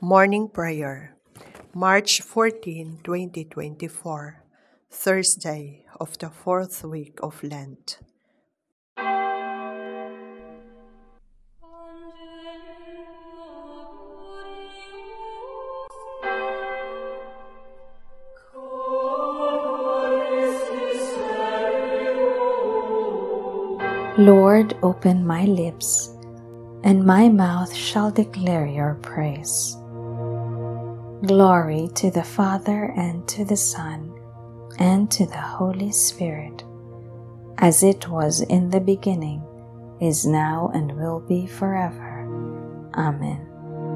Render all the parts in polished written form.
Morning Prayer, March 14, 2024, Thursday of the fourth week of Lent. Lord, open my lips, and my mouth shall declare your praise. Glory to the Father, and to the Son, and to the Holy Spirit, as it was in the beginning, is now, and will be forever. Amen.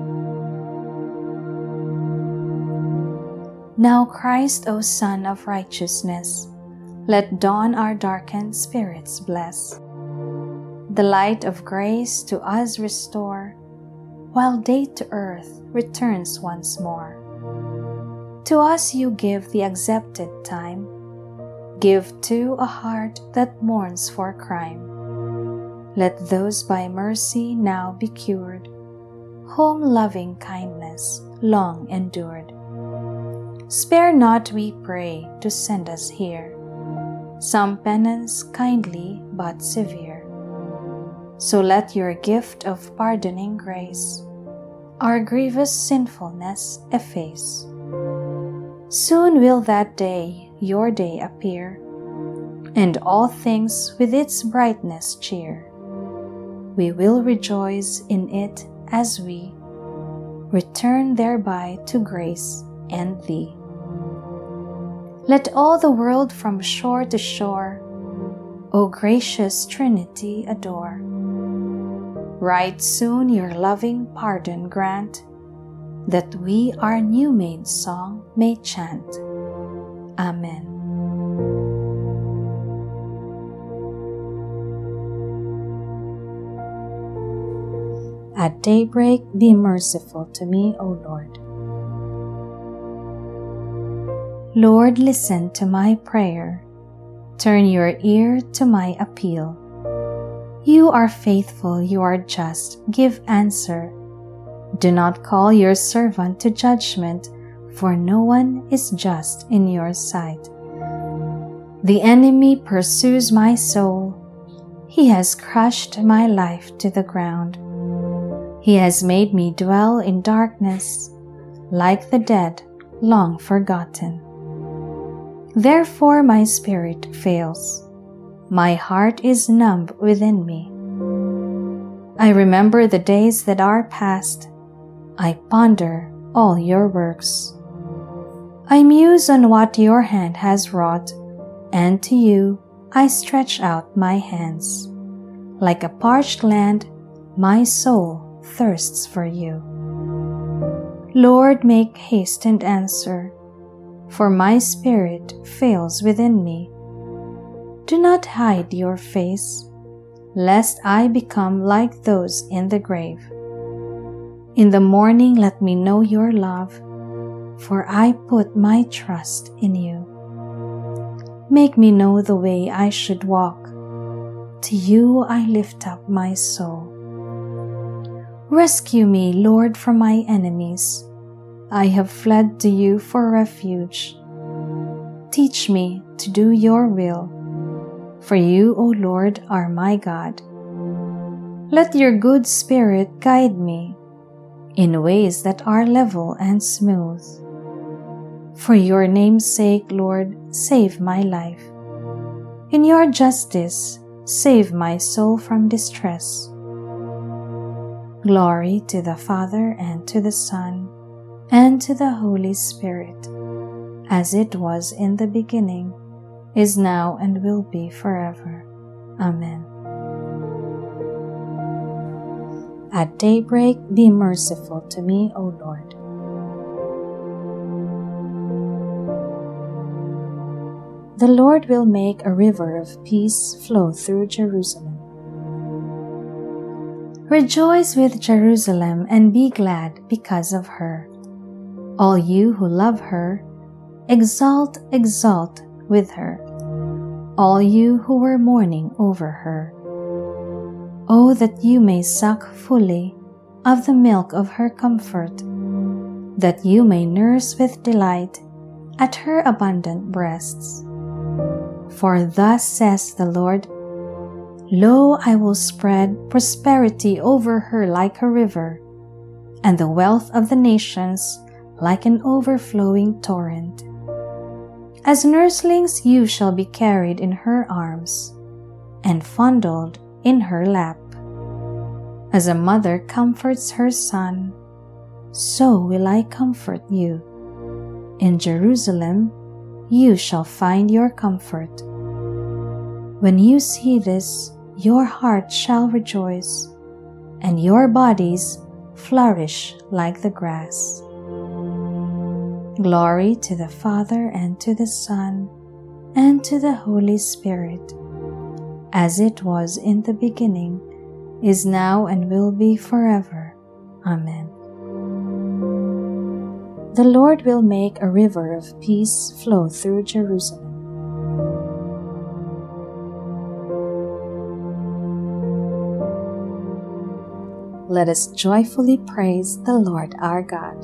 Now Christ, O Sun of righteousness, let dawn our darkened spirits bless. The light of grace to us restore, while day to earth returns once more. To us you give the accepted time, give too a heart that mourns for crime. Let those by mercy now be cured, whom loving kindness long endured. Spare not, we pray, to send us here some penance kindly but severe. So let your gift of pardoning grace our grievous sinfulness efface. Soon will that day, your day, appear, and all things with its brightness cheer. We will rejoice in it as we return thereby to grace and Thee. Let all the world from shore to shore, O gracious Trinity, adore. Right soon your loving pardon grant, that we our new-made song may chant. Amen. At daybreak, be merciful to me, O Lord. Lord, listen to my prayer. Turn your ear to my appeal. You are faithful, you are just, give answer. Do not call your servant to judgment, for no one is just in your sight. The enemy pursues my soul. He has crushed my life to the ground. He has made me dwell in darkness, like the dead, long forgotten. Therefore my spirit fails. My heart is numb within me. I remember the days that are past. I ponder all your works. I muse on what your hand has wrought, and to you I stretch out my hands. Like a parched land, my soul thirsts for you. Lord, make haste and answer, for my spirit fails within me. Do not hide your face, lest I become like those in the grave. In the morning let me know your love, for I put my trust in you. Make me know the way I should walk. To you I lift up my soul. Rescue me, Lord, from my enemies. I have fled to you for refuge. Teach me to do your will, for you, O Lord, are my God. Let your good spirit guide me in ways that are level and smooth. For your name's sake, Lord, save my life. In your justice, save my soul from distress. Glory to the Father, and to the Son, and to the Holy Spirit, as it was in the beginning, is now, and will be forever. Amen. At daybreak, be merciful to me, O Lord. The Lord will make a river of peace flow through Jerusalem. Rejoice with Jerusalem and be glad because of her. All you who love her, exult, exult with her. All you who were mourning over her. Oh, that you may suck fully of the milk of her comfort, that you may nurse with delight at her abundant breasts. For thus says the Lord, Lo, I will spread prosperity over her like a river, and the wealth of the nations like an overflowing torrent. As nurslings you shall be carried in her arms, and fondled in her lap. As a mother comforts her son, so will I comfort you. In Jerusalem you shall find your comfort. When you see this, your heart shall rejoice, and your bodies flourish like the grass. Glory to the Father, and to the Son, and to the Holy Spirit, as it was in the beginning, is now, and will be forever. Amen. The Lord will make a river of peace flow through Jerusalem. Let us joyfully praise the Lord our God.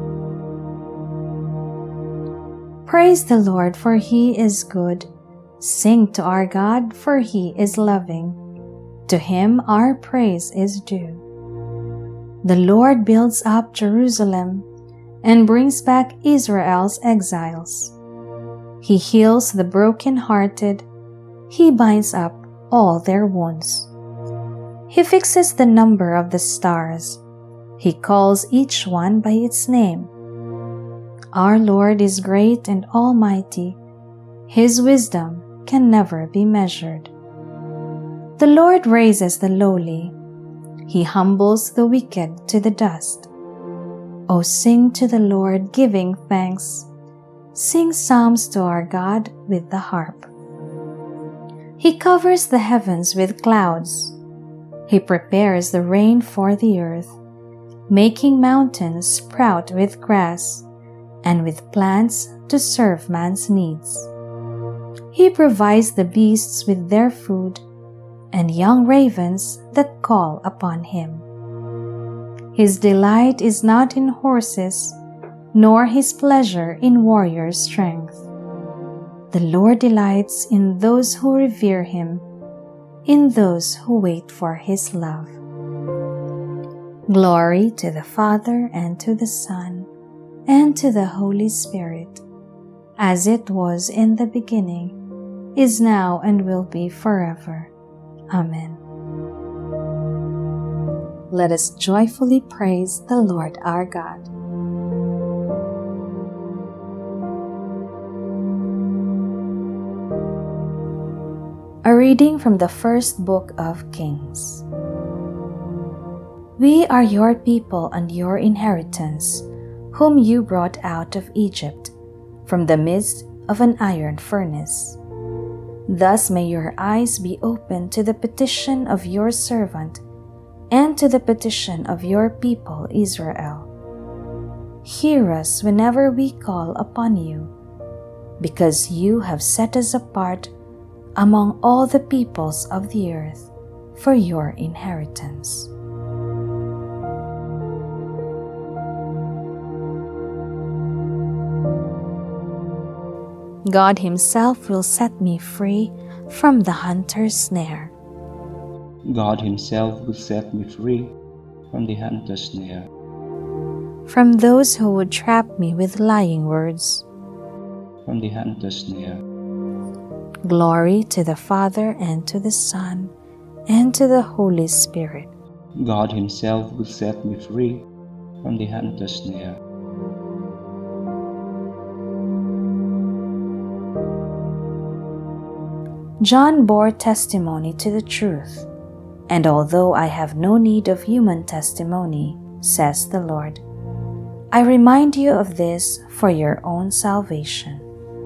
Praise the Lord, for He is good. Sing to our God, for He is loving. To Him our praise is due. The Lord builds up Jerusalem and brings back Israel's exiles. He heals the broken-hearted. He binds up all their wounds. He fixes the number of the stars. He calls each one by its name. Our Lord is great and almighty. His wisdom can never be measured. The Lord raises the lowly. He humbles the wicked to the dust. O sing to the Lord, giving thanks. Sing psalms to our God with the harp. He covers the heavens with clouds. He prepares the rain for the earth, making mountains sprout with grass and with plants to serve man's needs. He provides the beasts with their food and young ravens that call upon Him. His delight is not in horses, nor His pleasure in warriors' strength. The Lord delights in those who revere Him, in those who wait for His love. Glory to the Father, and to the Son, and to the Holy Spirit, as it was in the beginning, is now, and will be forever. Amen. Let us joyfully praise the Lord our God. A reading from the first book of Kings. We are your people and your inheritance, whom you brought out of Egypt, from the midst of an iron furnace. Thus may your eyes be opened to the petition of your servant, and to the petition of your people Israel. Hear us whenever we call upon you, because you have set us apart among all the peoples of the earth for your inheritance. God Himself will set me free from the hunter's snare. God Himself will set me free from the hunter's snare. From those who would trap me with lying words. From the hunter's snare. Glory to the Father, and to the Son, and to the Holy Spirit. God Himself will set me free from the hunter's snare. John bore testimony to the truth, and although I have no need of human testimony, says the Lord, I remind you of this for your own salvation.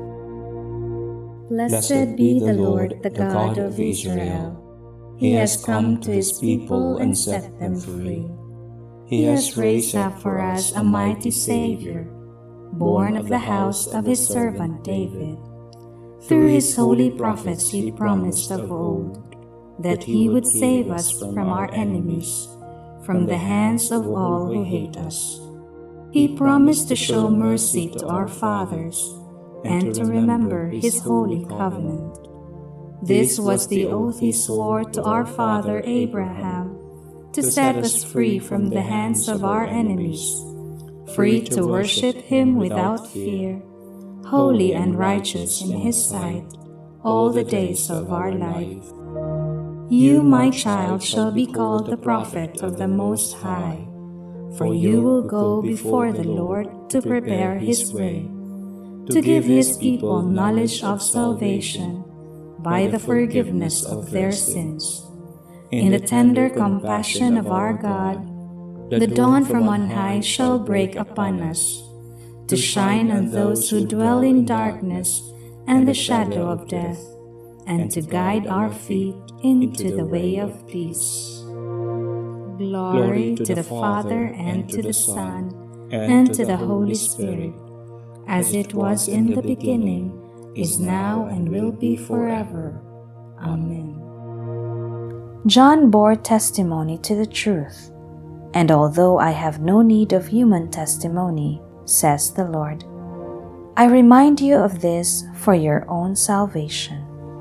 Blessed be the Lord, the God of Israel. He has come to His people and set them free. He has raised up for us a mighty Savior, born of the house of His servant David. Through His holy prophets He promised of old that He would save us from our enemies, from the hands of all who hate us, He promised to show mercy to our fathers and to remember His holy covenant. This was the oath He swore to our father Abraham, to set us free from the hands of our enemies, free to worship Him without fear, holy and righteous in His sight, all the days of our life. You, my child, shall be called the prophet of the Most High, for you will go before the Lord to prepare His way, to give His people knowledge of salvation by the forgiveness of their sins. In the tender compassion of our God, the dawn from on high shall break upon us, to shine on those who dwell in darkness and the shadow of death, and to guide our feet into the way of peace. Glory to the Father, and to the Son, and to the Holy Spirit, as it was in the beginning, is now, and will be forever. Amen. John bore testimony to the truth, and although I have no need of human testimony, says the Lord, I remind you of this for your own salvation.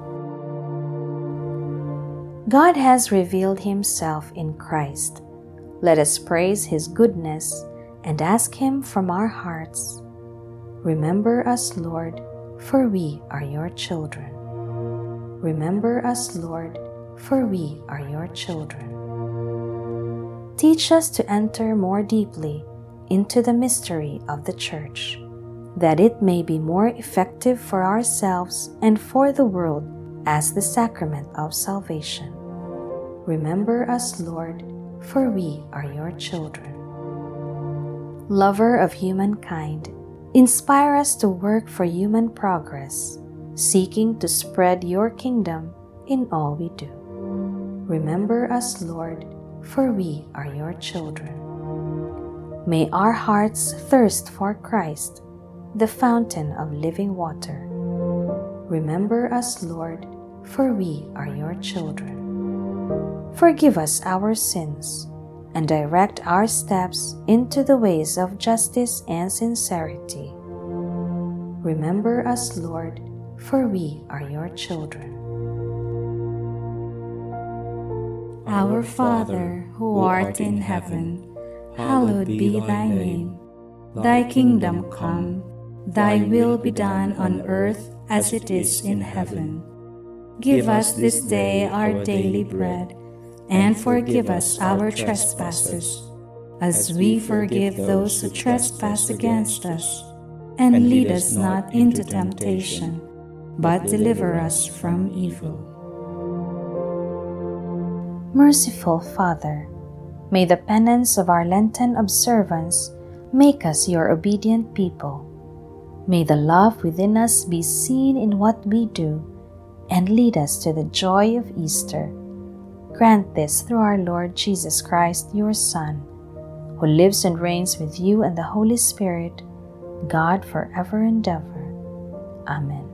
God has revealed Himself in Christ. Let us praise His goodness and ask Him from our hearts. Remember us, Lord, for we are your children. Remember us, Lord, for we are your children. Teach us to enter more deeply into the mystery of the Church, that it may be more effective for ourselves and for the world as the sacrament of salvation. Remember us, Lord, for we are your children. Lover of humankind, inspire us to work for human progress, seeking to spread your kingdom in all we do. Remember us, Lord, for we are your children. May our hearts thirst for Christ, the fountain of living water. Remember us, Lord, for we are your children. Forgive us our sins, and direct our steps into the ways of justice and sincerity. Remember us, Lord, for we are your children. Our Father, who art in heaven, hallowed be thy name. Thy kingdom come, thy will be done on earth as it is in heaven. Give us this day our daily bread, and forgive us our trespasses, as we forgive those who trespass against us. And lead us not into temptation, but deliver us from evil. Merciful Father, may the penance of our Lenten observance make us your obedient people. May the love within us be seen in what we do, and lead us to the joy of Easter. Grant this through our Lord Jesus Christ, your Son, who lives and reigns with you and the Holy Spirit, God forever and ever. Amen.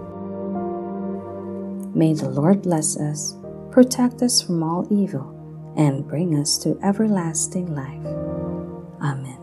May the Lord bless us, protect us from all evil, and bring us to everlasting life. Amen.